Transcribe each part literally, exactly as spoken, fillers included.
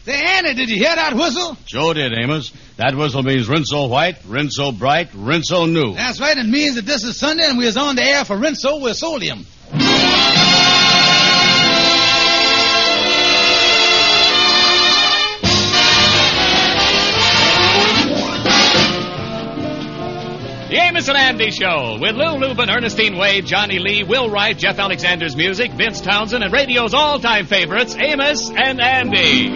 Say, Andy, did you hear that whistle? Sure did, Amos. That whistle means Rinso White, Rinso Bright, Rinso New. That's right. It means that this is Sunday and we is on the air for Rinso with Solium. The Amos and Andy Show with Lou Lubin, Ernestine Wade, Johnny Lee, Will Wright, Jeff Alexander's music, Vince Townsend, and radio's all-time favorites, Amos and Andy.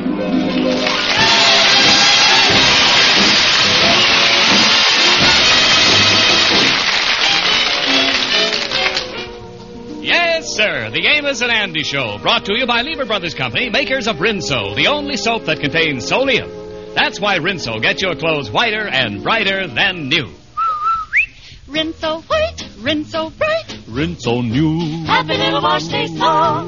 Yes, sir, the Amos and Andy Show, brought to you by Lever Brothers Company, makers of Rinso, the only soap that contains Solium. That's why Rinso gets your clothes whiter and brighter than new. Rinso white, Rinso bright, Rinso new. Happy little wash day song.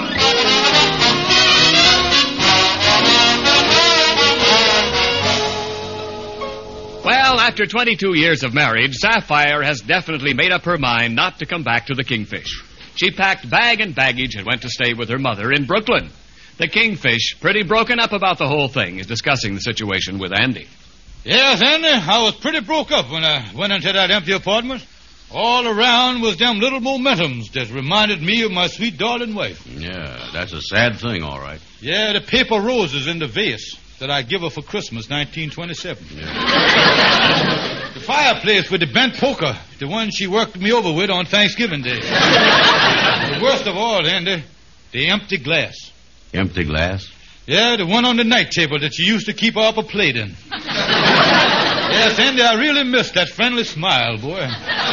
Well, after twenty-two years of marriage, Sapphire has definitely made up her mind not to come back to the Kingfish. She packed bag and baggage and went to stay with her mother in Brooklyn. The Kingfish, pretty broken up about the whole thing, is discussing the situation with Andy. Yes, Andy, I was pretty broke up when I went into that empty apartment. All around was them little momentums that reminded me of my sweet darling wife. Yeah, that's a sad thing, all right. Yeah, the paper roses in the vase that I give her for Christmas, nineteen twenty-seven. Yeah. The fireplace with the bent poker, the one she worked me over with on Thanksgiving Day. The worst of all, Andy, the empty glass. Empty glass? Yeah, the one on the night table that you used to keep up a plate in. Yes, Andy, I really missed that friendly smile, boy.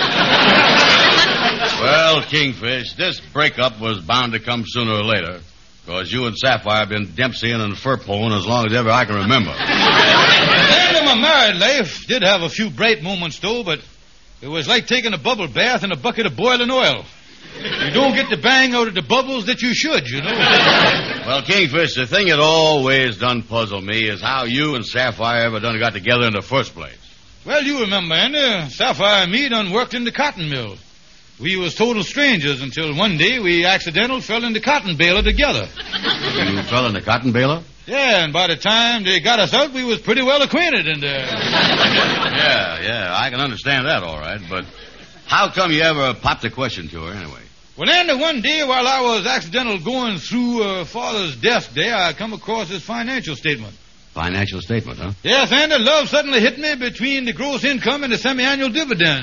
Well, Kingfish, this breakup was bound to come sooner or later, because you and Sapphire have been Dempseying and fur-pulling as long as ever I can remember. The end of my married life did have a few bright moments, though, but it was like taking a bubble bath in a bucket of boiling oil. You don't get the bang out of the bubbles that you should, you know. Well, Kingfish, the thing that always done puzzle me is how you and Sapphire ever done got together in the first place. Well, you remember, Andy, Sapphire and me done worked in the cotton mill. We was total strangers until one day we accidental fell in the cotton baler together. You fell in the cotton baler? Yeah, and by the time they got us out, we was pretty well acquainted in there. Yeah, yeah, I can understand that all right, but how come you ever popped a question to her anyway? Well, Andy, one day while I was accidental going through uh, Father's desk there, I come across his financial statement. Financial statement, huh? Yes, Andy, love suddenly hit me between the gross income and the semi-annual dividend.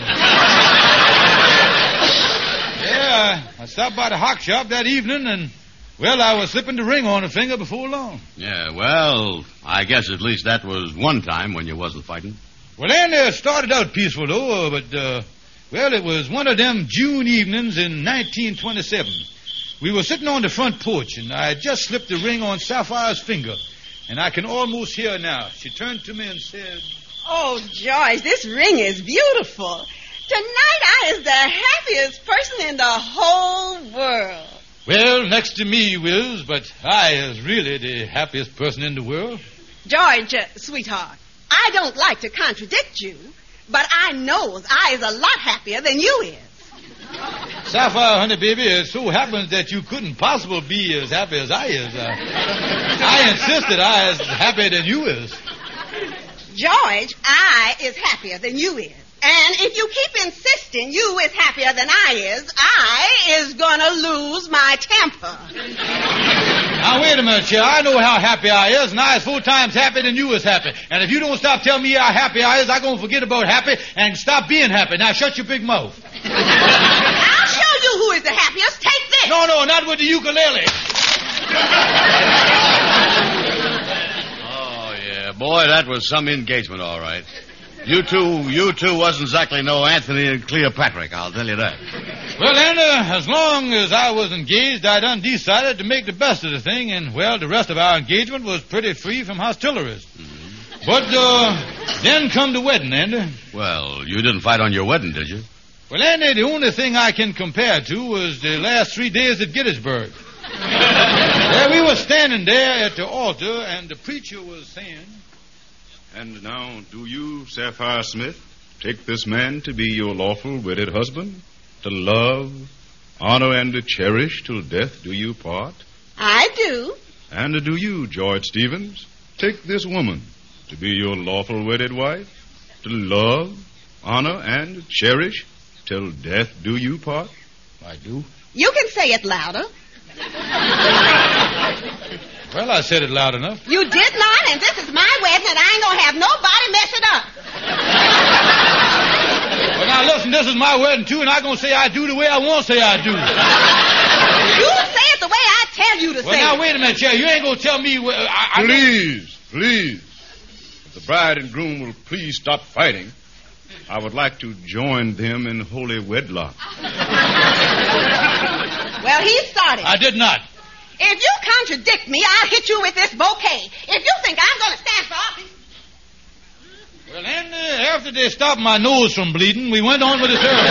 Yeah, I stopped by the hock shop that evening, and, well, I was slipping the ring on a finger before long. Yeah, well, I guess at least that was one time when you wasn't fighting. Well, Andy, it started out peaceful, though, but, uh, well, it was one of them June evenings in nineteen twenty-seven. We were sitting on the front porch, and I had just slipped the ring on Sapphire's finger, and I can almost hear her now. She turned to me and said, "Oh, George, this ring is beautiful. Tonight I is the happiest person in the whole world." Well, next to me, Wiz, but I is really the happiest person in the world. George, uh, sweetheart, I don't like to contradict you, but I knows I is a lot happier than you is. Sapphire, honey, baby, it so happens that you couldn't possibly be as happy as I is. Uh, I insisted I is happier than you is. George, I is happier than you is. And if you keep insisting you is happier than I is, I is gonna lose my temper. Now, wait a minute, Cher. I know how happy I is, and I is four times happier than you is happy. And if you don't stop telling me how happy I is, I'm gonna forget about happy and stop being happy. Now, shut your big mouth. I'll show you who is the happiest. Take this. No, no, not with the ukulele. Oh, yeah, boy, that was some engagement, all right. You two, you two wasn't exactly no Anthony and Cleopatra, I'll tell you that. Well, Anna, as long as I was engaged, I done decided to make the best of the thing, and, well, the rest of our engagement was pretty free from hostilities. Mm-hmm. But, uh, then come the wedding, Andy. Well, you didn't fight on your wedding, did you? Well, Andy, the only thing I can compare to was the last three days at Gettysburg. Yeah, we were standing there at the altar, and the preacher was saying... "And now, do you, Sapphire Smith, take this man to be your lawful wedded husband, to love, honor, and to cherish till death do you part?" I do. "And do you, George Stevens, take this woman to be your lawful wedded wife, to love, honor, and cherish till death do you part? I do. You can say it louder. Well, I said it loud enough. You did not, and this is my wedding, and I ain't gonna have nobody mess it up. Well, now, listen, this is my wedding, too, and I'm going to say I do the way I want to say I do. You say it the way I tell you to Well, say now, it. wait a minute, Jerry. You ain't going to tell me... Where, I, I Please, please. If the bride and groom will please stop fighting, I would like to join them in holy wedlock. Well, he started. I did not. If you contradict me, I'll hit you with this bouquet. If you think I'm gonna stand for... Well, then, uh, after they stopped my nose from bleeding, we went on with the ceremony.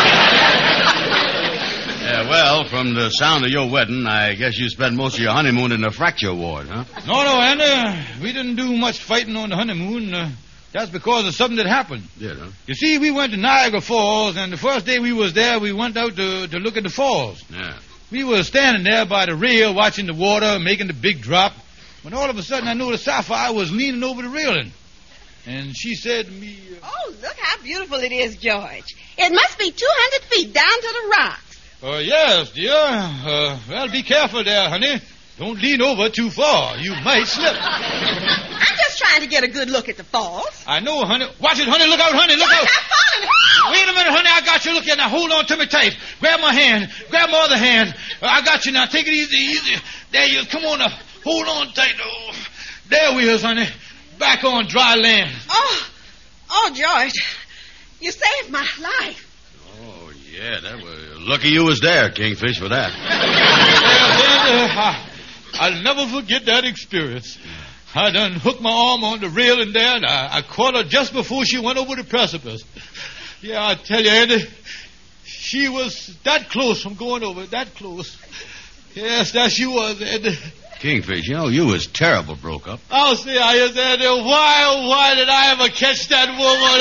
Yeah, well, from the sound of your wedding, I guess you spent most of your honeymoon in the fracture ward, huh? No, no, Anna. We didn't do much fighting on the honeymoon. Uh, that's because of something that happened. Yeah, huh? You see, we went to Niagara Falls, and the first day we was there, we went out to, to look at the falls. Yeah. We were standing there by the rail watching the water, making the big drop, when all of a sudden I noticed Sapphire was leaning over the railing. And she said to me... Uh, Oh, look how beautiful it is, George. It must be two hundred feet down to the rocks. uh, yes, dear. Uh, well, be careful there, honey. Don't lean over too far. You might slip. I'm just trying to get a good look at the falls. I know, honey. Watch it, honey. Look out, honey. Look George, out. I'm falling. Wait a minute, honey. I got you. Look here. Now, hold on to me tight. Grab my hand. Grab my other hand. Uh, I got you now. Take it easy, easy. There you Come on now. Hold on tight. Oh, there we is, honey. Back on dry land. Oh, oh, George, you saved my life. Oh, yeah, that was... Lucky you was there, Kingfish, for that. Well, then, uh, I, I'll never forget that experience. I done hooked my arm on the railing there, and I, I caught her just before she went over the precipice. Yeah, I tell you, Andy, she was that close from going over, that close. Yes, that she was, Andy. Kingfish, you know, you was terrible broke up. I'll say I is, Andy. Why, oh, why did I ever catch that woman?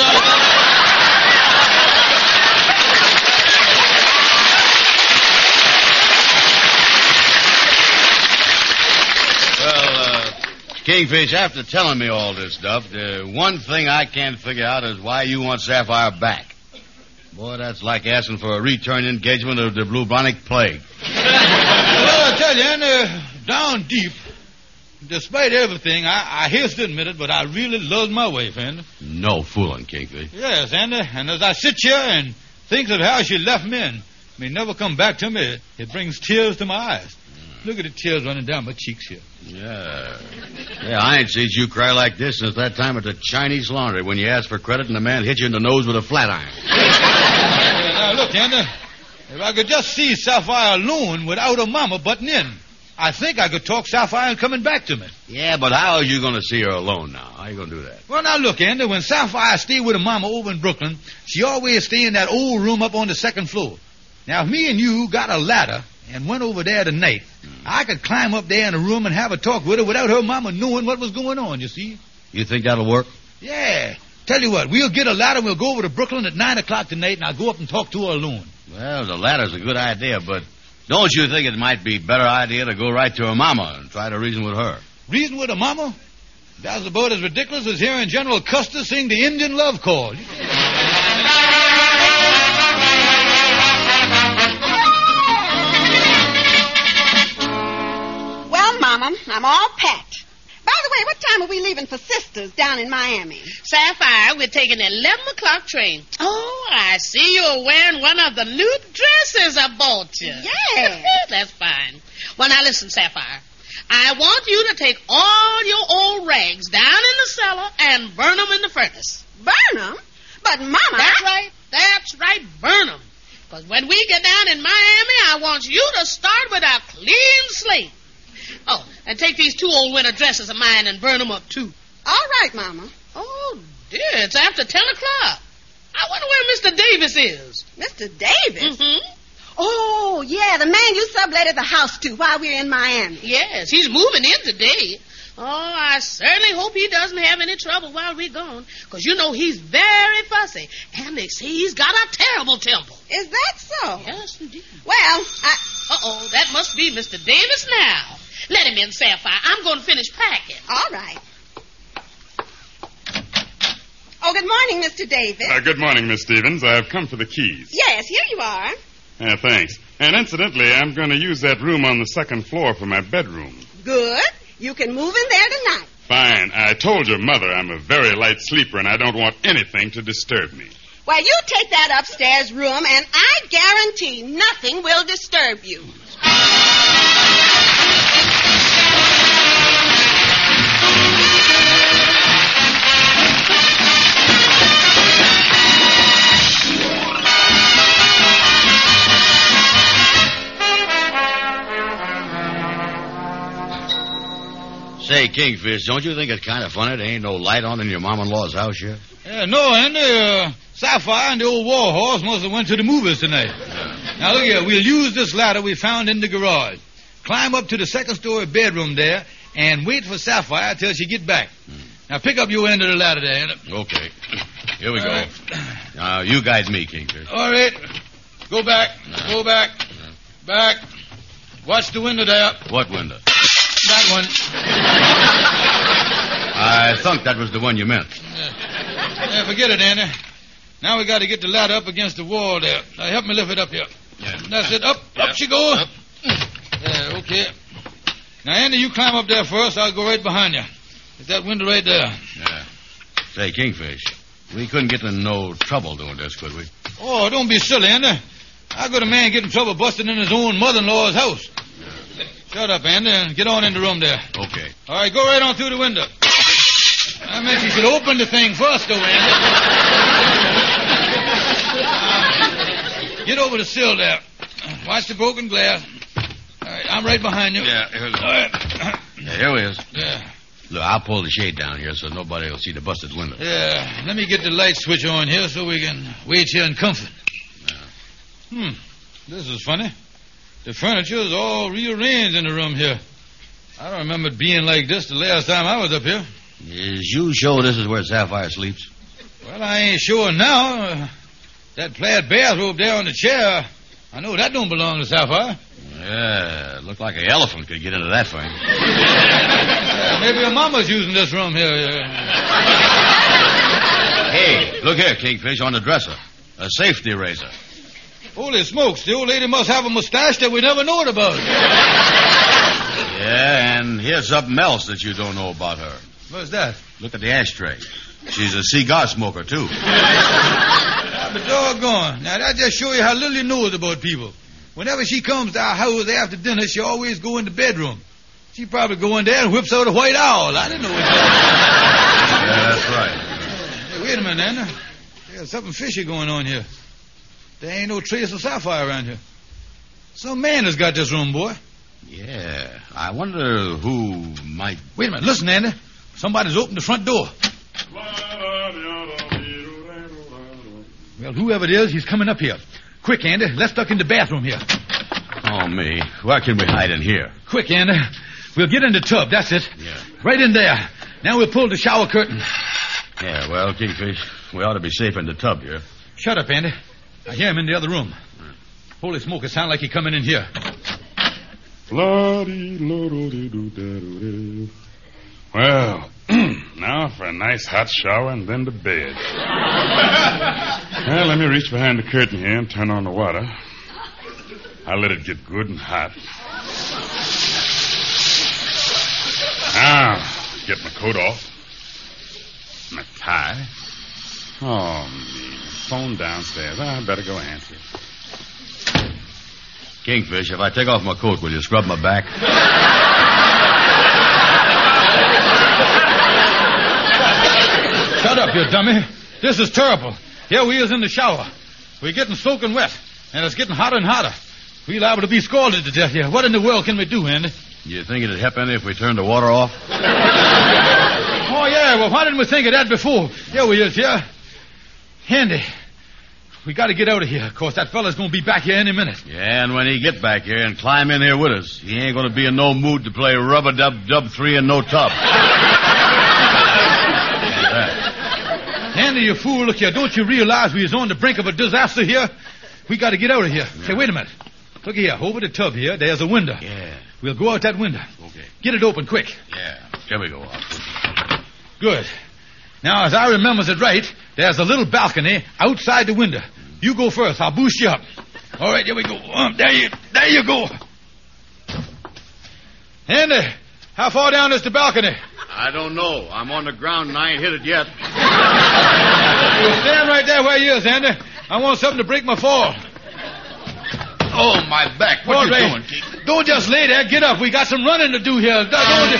Well, uh, Kingfish, after telling me all this stuff, the one thing I can't figure out is why you want Sapphire back. Boy, that's like asking for a return engagement of the bubonic plague. Well, I tell you, Andy, down deep, despite everything, I, I hate to admit it, but I really love my wife, Andy. No fooling, Kingfish. Yes, Andy, and as I sit here and think of how she left me and may never come back to me, it brings tears to my eyes. Look at the tears running down my cheeks here. Yeah. Yeah, I ain't seen you cry like this since that time at the Chinese laundry when you asked for credit and the man hit you in the nose with a flat iron. Yeah, now, look, Andy, if I could just see Sapphire alone without her mama butting in, I think I could talk Sapphire and coming back to me. Yeah, but how are you going to see her alone now? How are you going to do that? Well, now, look, Andy, when Sapphire stayed with her mama over in Brooklyn, she always stayed in that old room up on the second floor. Now, if me and you got a ladder and went over there tonight, mm. I could climb up there in the room and have a talk with her without her mama knowing what was going on, you see? You think that'll work? Yeah. Tell you what, we'll get a ladder and we'll go over to Brooklyn at nine o'clock tonight, and I'll go up and talk to her alone. Well, the ladder's a good idea, but don't you think it might be a better idea to go right to her mama and try to reason with her? Reason with her mama? That's about as ridiculous as hearing General Custer sing the Indian love call. Well, Mama, I'm all packed. By the way, what time are we leaving for Sisters down in Miami? Sapphire, we're taking the eleven o'clock train. Oh, I see you're wearing one of the new dresses I bought you. Yeah. That's fine. Well, now listen, Sapphire. I want you to take all your old rags down in the cellar and burn them in the furnace. Burn them? But, Mama... That's I... right. That's right. Burn them. Because when we get down in Miami, I want you to start with a clean slate. Oh, and take these two old winter dresses of mine and burn them up, too. All right, Mama. Oh, dear, it's after ten o'clock. I wonder where Mister Davis is. Mister Davis? Mm-hmm. Oh, yeah, the man you subletted the house to while we were in Miami. Yes, he's moving in today. Oh, I certainly hope he doesn't have any trouble while we're gone, because you know he's very fussy, and they say he's got a terrible temper. Is that so? Yes, indeed. Well, I... Uh-oh, that must be Mister Davis now. Let him in, Sapphire. I'm going to finish packing. All right. morning, Mister Davis. Uh, good morning, Miss Stevens. I've come for the keys. Yes, here you are. Yeah, thanks. And incidentally, I'm going to use that room on the second floor for my bedroom. Good. You can move in there tonight. Fine. I told your mother I'm a very light sleeper and I don't want anything to disturb me. Well, you take that upstairs room, and I guarantee nothing will disturb you. Say, Kingfish, don't you think it's kind of funny there ain't no light on in your mom-in-law's house here? Yeah, no, Andy. Uh, Sapphire and the old war horse must have went to the movies tonight. Yeah. Now, look here. We'll use this ladder we found in the garage. Climb up to the second-story bedroom there and wait for Sapphire till she get back. Hmm. Now, pick up your end of the ladder there, Andy. Okay. Here we All go. right. Now, you guide me, Kingfish. All right. Go back. No. Go back. No. Back. Watch the window there. What window? That one. I thought that was the one you meant. Yeah, yeah forget it, Andy. Now we got to get the ladder up against the wall there. Now, help me lift it up here. Yeah. That's it. Up. Yeah. Up she goes. Up. Yeah, okay. Now, Andy, you climb up there first. I'll go right behind you. There's that window right there. Yeah. Say, Kingfish, we couldn't get in no trouble doing this, could we? Oh, don't be silly, Andy. How could a man get in trouble busting in his own mother-in-law's house? Shut up, Andy, and get on in the room there. Okay. All right, go right on through the window. I meant you should open the thing first, though, Andy. Get over the sill there. Watch the broken glass. All right, I'm right behind you. Yeah, here we go. All right. Yeah, here we is. Yeah. Look, I'll pull the shade down here so nobody will see the busted window. Yeah. Let me get the light switch on here so we can wait here in comfort. Yeah. Hmm. This is funny. The furniture is all rearranged in the room here. I don't remember it being like this the last time I was up here. Is you sure this is where Sapphire sleeps? Well, I ain't sure now. Uh, that plaid bathrobe there on the chair, I know that don't belong to Sapphire. Yeah, looked like an elephant could get into that thing. Yeah, maybe her mama's using this room here. Yeah. Hey, look here, Kingfish, on the dresser. A safety razor. Holy smokes, the old lady must have a mustache that we never knowed about. Yeah, and here's something else that you don't know about her. What's that? Look at the ashtray. She's a cigar smoker, too. But doggone. Now, that just shows you how little you knows about people. Whenever she comes to our house after dinner, she always go in the bedroom. She probably go in there and whips out a white owl. I didn't know what that Yeah, that's right. Hey, wait a minute, Anna. There's something fishy going on here. There ain't no trace of Sapphire around here. Some man has got this room, boy. Yeah, I wonder who might... Wait a minute. Listen, Andy. Somebody's opened the front door. Well, whoever it is, he's coming up here. Quick, Andy. Let's duck in the bathroom here. Oh, me. Where can we hide in here? Quick, Andy. We'll get in the tub. That's it. Yeah. Right in there. Now we'll pull the shower curtain. Yeah, well, Kingfish, we ought to be safe in the tub here. Shut up, Andy. I hear him in the other room. Holy smoke, it sounds like he's coming in here. Well, now for a nice hot shower and then to bed. Well, let me reach behind the curtain here and turn on the water. I'll let it get good and hot. Now, get my coat off. My tie. Oh, me. Phone downstairs. I better go answer it. Kingfish, if I take off my coat, will you scrub my back? Shut up, you dummy. This is terrible. Here we is in the shower. We're getting soaking wet, and it's getting hotter and hotter. We're liable to be scalded to death here. What in the world can we do, Andy? You think it'd help any if we turned the water off? Oh, yeah. Well, why didn't we think of that before? Here we is, here. Andy, we got to get out of here. Of course, that fella's going to be back here any minute. Yeah, and when he get back here and climb in here with us, he ain't going to be in no mood to play rub-a-dub-dub-three in no tub. Andy, you fool, look here. Don't you realize we is on the brink of a disaster here? We got to get out of here. Yeah. Say, wait a minute. Look here. Over the tub here, there's a window. Yeah. We'll go out that window. Okay. Get it open quick. Yeah. Here we go. Good. Now, as I remembers it right, there's a little balcony outside the window. You go first. I'll boost you up. All right, here we go. Um, there you, there you go. And uh, how far down is the balcony? I don't know. I'm on the ground and I ain't hit it yet. You stand right there where you is, Andy. I want something to break my fall. Oh, my back. What All you right. doing, Keith? Don't just lay there. Get up. We got some running to do here. Don't just...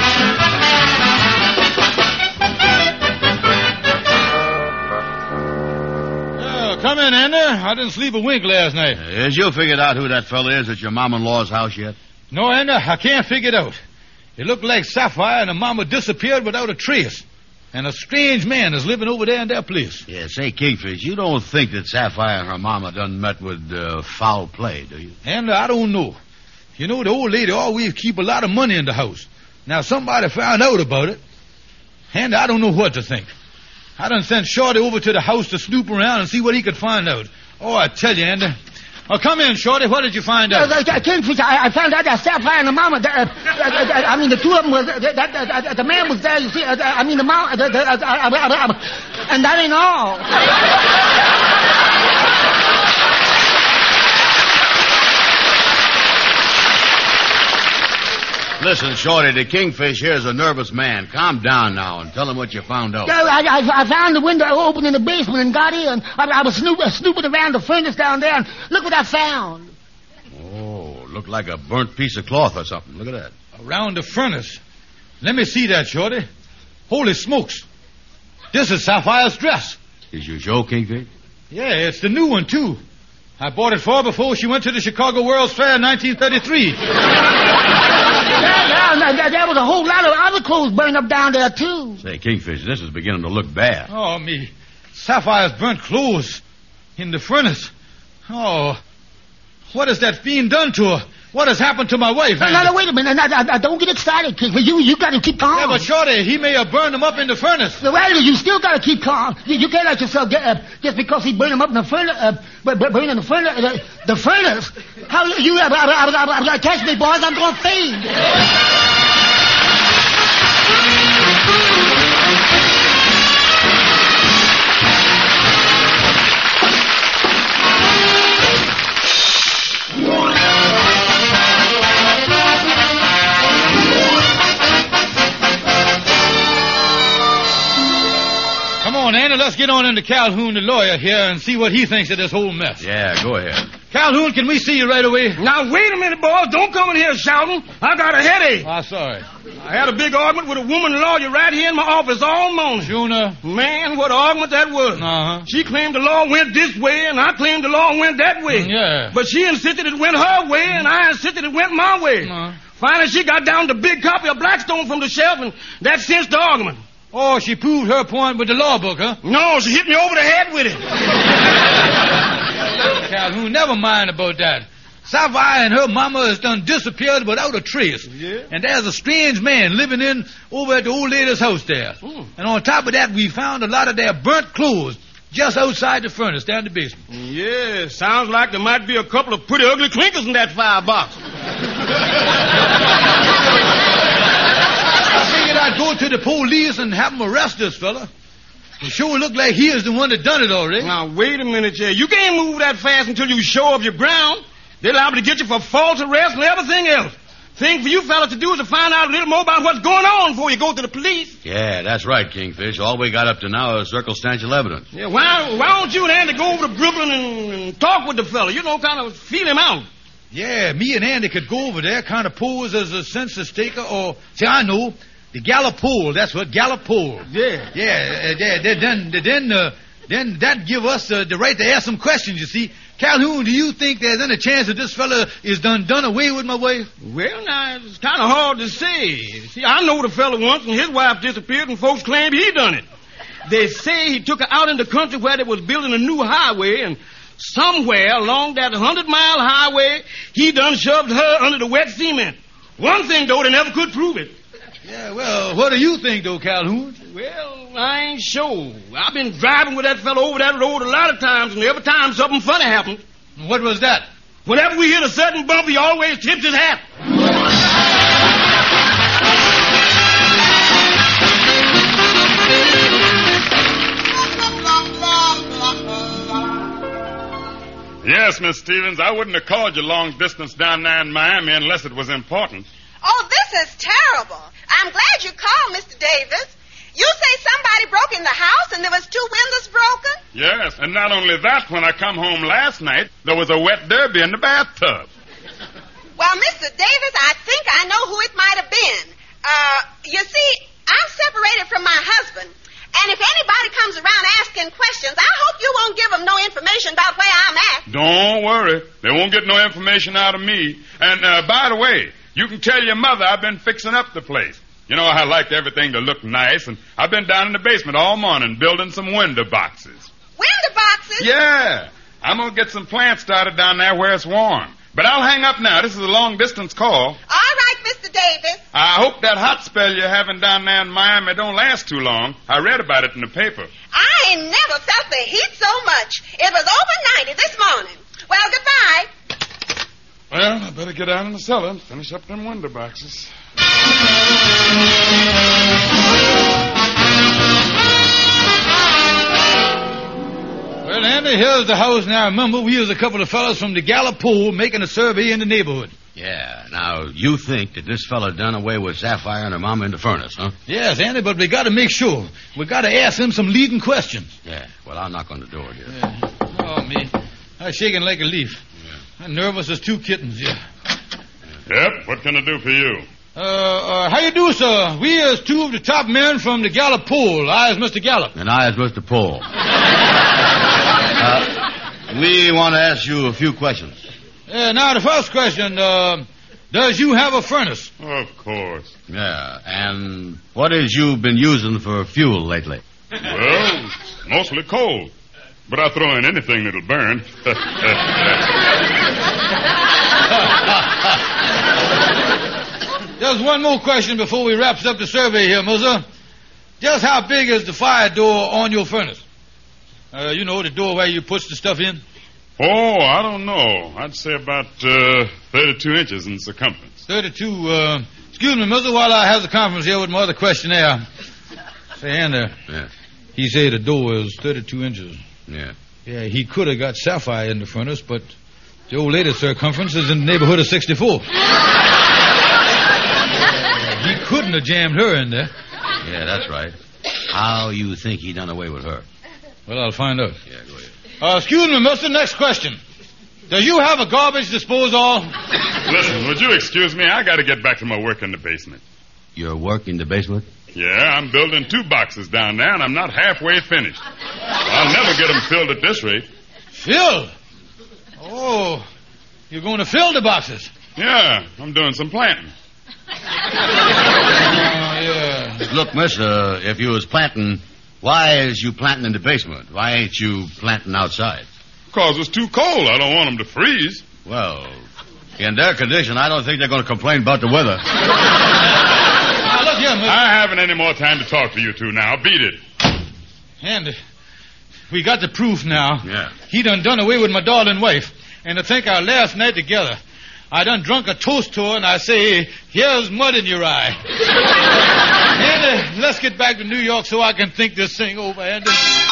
Oh, come in, Andy. I didn't sleep a wink last night. Has you figured out who that fella is at your mom-in-law's house yet? No, Andy, I can't figure it out. It looked like Sapphire and her mama disappeared without a trace. And a strange man is living over there in their place. Yeah, say, Kingfish, you don't think that Sapphire and her mama done met with uh, foul play, do you? And I don't know. You know, the old lady always keep a lot of money in the house. Now, somebody found out about it, and I don't know what to think. I done sent Shorty over to the house to snoop around and see what he could find out. Oh, I tell you, Andy. Oh, come in, Shorty. What did you find out? Uh, uh, Kingfish, I, I found out that Sapphire and the mama, uh, uh, uh, I mean, the two of them was, uh, that, uh, uh, the man was there, you see, uh, I mean, the mama, uh, uh, uh, uh, uh, uh, and that ain't all. Listen, Shorty, the Kingfish here's a nervous man. Calm down now and tell him what you found out. Uh, I, I, I found the window open in the basement and got in. I, I was snoop, uh, snooping around the furnace down there, and look what I found. Oh, looked like a burnt piece of cloth or something. Look at that. Around the furnace. Let me see that, Shorty. Holy smokes. This is Sapphire's dress. Is you sure, Kingfish? Yeah, it's the new one, too. I bought it for her before she went to the Chicago World's Fair in nineteen thirty-three. Yeah, yeah, there, there was a whole lot of other clothes burned up down there, too. Say, Kingfish, this is beginning to look bad. Oh, me. Sapphire's burnt clothes in the furnace. Oh, what has that fiend done to her? What has happened to my wife? No, no, no, wait a minute. Now, now, don't get excited, kid. You, you got to keep calm. Yeah, but Shorty, he may have burned them up in the furnace. Well, you still got to keep calm. You, you can't let yourself get uh, just because he burned them up in the furnace. Uh, burn in the furnace. Uh, the furnace. How you? you uh, uh, uh, uh, catch me, boys? I'm going to fade. Come on, Andy, let's get on into Calhoun, the lawyer, here, and see what he thinks of this whole mess. Yeah, go ahead. Calhoun, can we see you right away? Now, wait a minute, boys. Don't come in here shouting. I got a headache. Ah, sorry. I had a big argument with a woman lawyer right here in my office all morning. Juna? Man, what an argument that was. Uh-huh. She claimed the law went this way, and I claimed the law went that way. Mm, yeah. But she insisted it went her way, and I insisted it went my way. Uh-huh. Finally, she got down to a big copy of Blackstone from the shelf, and that cinched the argument. Oh, she proved her point with the law book, huh? No, she hit me over the head with it. Calhoun, never mind about that. Sapphire and her mama has done disappeared without a trace. Yeah. And there's a strange man living in over at the old lady's house there. Mm. And on top of that, we found a lot of their burnt clothes just outside the furnace down in the basement. Yeah, sounds like there might be a couple of pretty ugly clinkers in that firebox. I figured I'd go to the police and have them arrest this fella. It sure looked like he is the one that done it already. Now, wait a minute, Jay. You can't move that fast until you show up your ground. They're liable to get you for false arrest and everything else. Thing for you fellas to do is to find out a little more about what's going on before you go to the police. Yeah, that's right, Kingfish. All we got up to now is circumstantial evidence. Yeah, why, why don't you and Andy go over to Brooklyn and, and talk with the fella? You know, kind of feel him out. Yeah, me and Andy could go over there, kind of pose as a census taker, or, see, I know, the Gallup poll. That's what, Gallup poll. Yeah. Yeah, uh, they, they, then, they, then, uh, then that give us uh, the right to ask some questions, you see. Calhoun, do you think there's any chance that this fella is done done away with my wife? Well, now, it's kind of hard to say. See, I know the fella once, and his wife disappeared, and folks claimed he done it. They say he took her out in the country where they was building a new highway, and somewhere along that hundred-mile highway, he done shoved her under the wet cement. One thing, though, they never could prove it. Yeah, well, what do you think, though, Calhoun? Well, I ain't sure. I've been driving with that fellow over that road a lot of times, and every time something funny happened. What was that? Whenever we hit a certain bump, he always tips his hat. Yes, Miss Stevens, I wouldn't have called you long distance down there in Miami unless it was important. Oh, this is terrible. I'm glad you called, Mister Davis. You say somebody broke in the house and there was two windows broken? Yes, and not only that, when I come home last night, there was a wet derby in the bathtub. Well, Mister Davis, I think I know who it might have been. Uh, you see, I'm separated from my husband. And if anybody comes around asking questions, I hope you won't give them no information about where I'm at. Don't worry. They won't get no information out of me. And, uh, by the way, you can tell your mother I've been fixing up the place. You know, I like everything to look nice, and I've been down in the basement all morning building some window boxes. Window boxes? Yeah. I'm going to get some plants started down there where it's warm. But I'll hang up now. This is a long-distance call. All right, Mister Davis. I hope that hot spell you're having down there in Miami don't last too long. I read about it in the paper. I ain't never felt the heat so much. It was over ninety this morning. Well, goodbye. Well, I better get down in the cellar and finish up them window boxes. Well, Andy, here's the house. Now, remember, we was a couple of fellas from the Gallup poll making a survey in the neighborhood. Yeah. Now, you think that this fella done away with Sapphire and her mama in the furnace, huh? Yes, Andy, but we got to make sure. We got to ask him some leading questions. Yeah. Well, I'll knock on the door here. Yeah. Oh, me. I'm shaking like a leaf. Yeah. I'm nervous as two kittens, yeah. Yep, what can I do for you? Uh, uh, how you do, sir? We is two of the top men from the Gallup poll. I is Mister Gallup. And I is Mister Pohl. uh, we want to ask you a few questions. Uh, now, the first question, uh, does you have a furnace? Of course. Yeah, and what is you been using for fuel lately? Well, mostly coal. But I throw in anything that'll burn. Just one more question before we wraps up the survey here, Muzzer. Just how big is the fire door on your furnace? Uh, you know, the door where you push the stuff in? Oh, I don't know. I'd say about uh, thirty-two inches in circumference. thirty-two, uh... Excuse me, Muzzer, while I have the conference here with my other questionnaire. Say, Andy. Yeah. He said the door is thirty-two inches. Yeah. Yeah, he could have got Sapphire in the furnace, but the old lady's circumference is in the neighborhood of sixty-four. He couldn't have jammed her in there. Yeah, that's right. How you think he done away with her? Well, I'll find out. Yeah, go ahead. Uh, excuse me, mister. Next question. Does you have a garbage disposal? Listen, would you excuse me? I got to get back to my work in the basement. Your work in the basement? Yeah, I'm building two boxes down there, and I'm not halfway finished. I'll never get them filled at this rate. Filled? Oh, you're going to fill the boxes? Yeah, I'm doing some planting. Oh, yeah. Look, mister, if you was planting, why is you planting in the basement? Why ain't you planting outside? Because it's too cold. I don't want them to freeze. Well, in their condition, I don't think they're going to complain about the weather. Now, look here, mister. I haven't any more time to talk to you two now. Beat it. Andy, we got the proof now. Yeah. He done done away with my darling wife. And to think our last night together, I done drunk a toast to her, and I say, here's mud in your eye. Andy, let's get back to New York so I can think this thing over, Andy.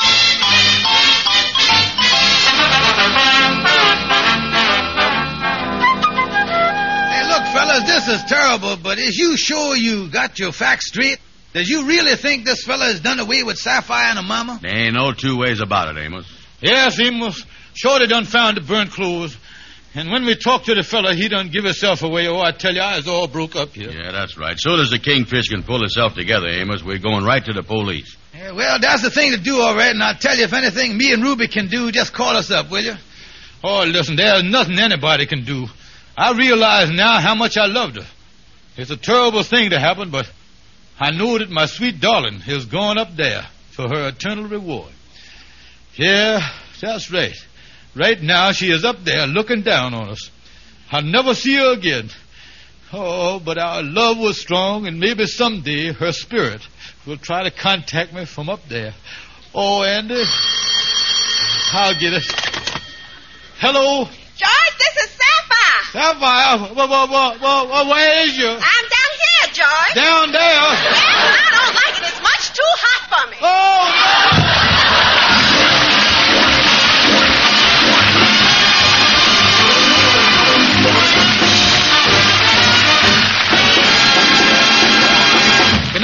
Hey, look, fellas, this is terrible, but is you sure you got your facts straight? Does you really think this fella has done away with Sapphire and her mama? There ain't no two ways about it, Amos. Yes, Amos. Sure they done found the burnt clothes. And when we talked to the fella, he done give himself away. Oh, I tell you, I was all broke up here. Yeah, that's right. Soon as the Kingfish can pull itself together, Amos, we're going right to the police. Yeah, well, that's the thing to do, all right. And I'll tell you, if anything me and Ruby can do, just call us up, will you? Oh, listen, there's nothing anybody can do. I realize now how much I loved her. It's a terrible thing to happen, but I know that my sweet darling is going up there for her eternal reward. Yeah, that's right. Right now, she is up there looking down on us. I'll never see her again. Oh, but our love was strong, and maybe someday her spirit will try to contact me from up there. Oh, Andy, I'll get it. Hello? George, this is Sapphire. Sapphire? Well, well, well, well, well, where is you? I'm down here, George. Down there? Yes, and I don't like it. It's much too hot for me. Oh, no!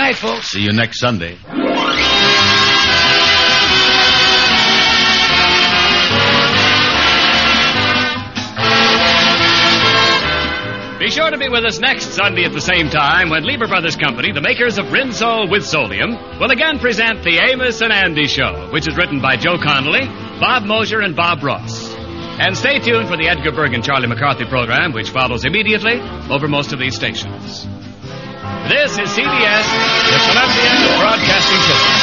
night, folks. See you next Sunday. Be sure to be with us next Sunday at the same time when Lieber Brothers Company, the makers of Rinso with Solium, will again present the Amos and Andy Show, which is written by Joe Connolly, Bob Mosier, and Bob Ross. And stay tuned for the Edgar Berg and Charlie McCarthy program, which follows immediately over most of these stations. This is C B S, the Columbia Broadcasting System.